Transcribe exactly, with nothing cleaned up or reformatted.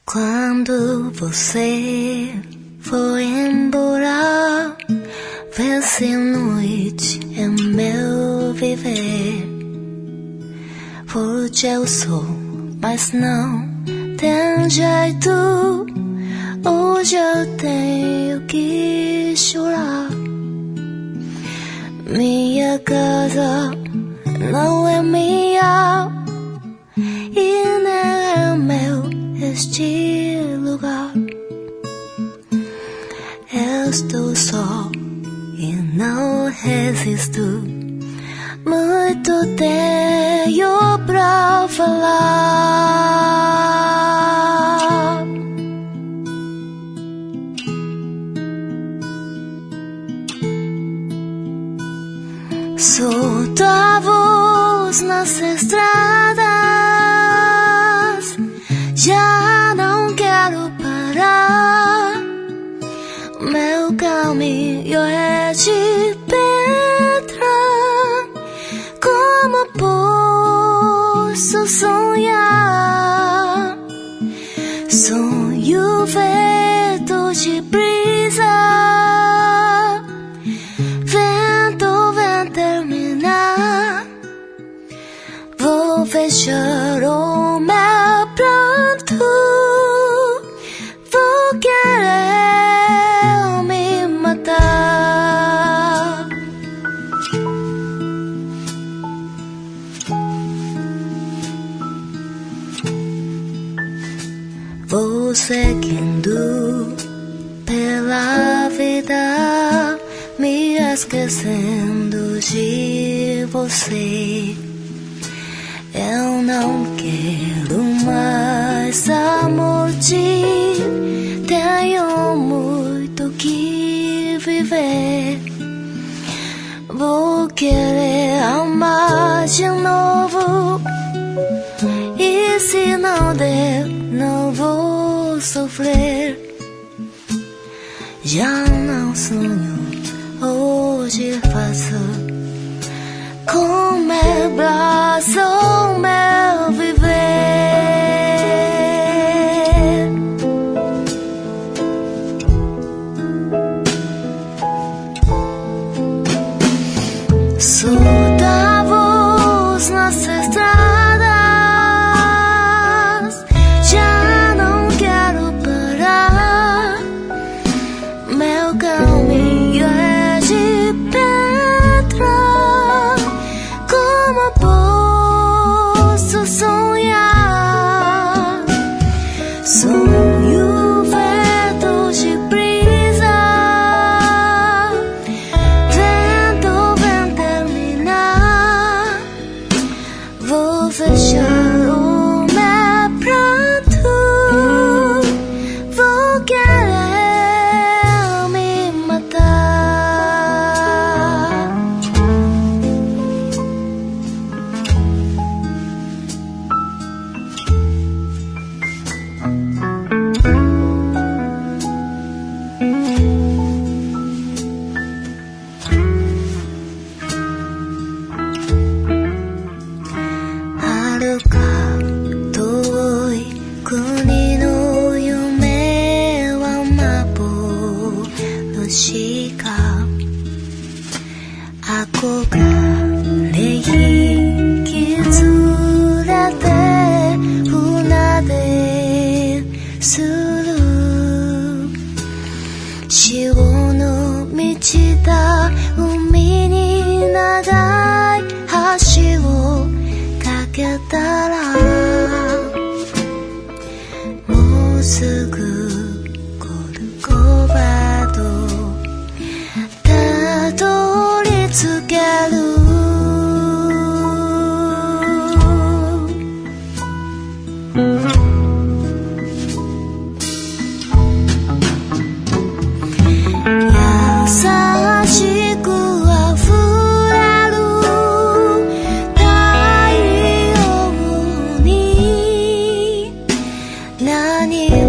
Quando você foi embora, vence a noite em meu viver. Hoje eu sou, mas não tem jeito. Hoje eu tenho que chorar. Minha casa não é minha e nem é meu este lugar. Eu estou só e não resisto. Muito tenho pra falar. Sou tua voz nas estradas. Já não quero parar. Meu caminho é de pedra. Como posso sonhar? Sonho feito de brisa. Vento vem terminar. Vou fechar o meu pranto. Vou querer me matar. Vou seguindo pela vida, me esquecendo de você. Eu não quero mais a morte. Tenho muito que viver. Vou querer amar de novo. E se não der, não vou sofrer. Já não sonho, hoje faço com meu braço meu viver. Sou da voz nas estradas. Já não quero parar. Meu caminho é de pedra. Como posso sonhar? Sonho feito de brisa. Vento vem terminar. Vou fechar o meu pranto. Vou querer me matar. Haruka遠い国の夢は幻か。憧れ引きずれて船でする。潮の満ちた海に長い橋をかけたら、もうすぐコルコバドたどり着ける。優しく溢れる太陽に何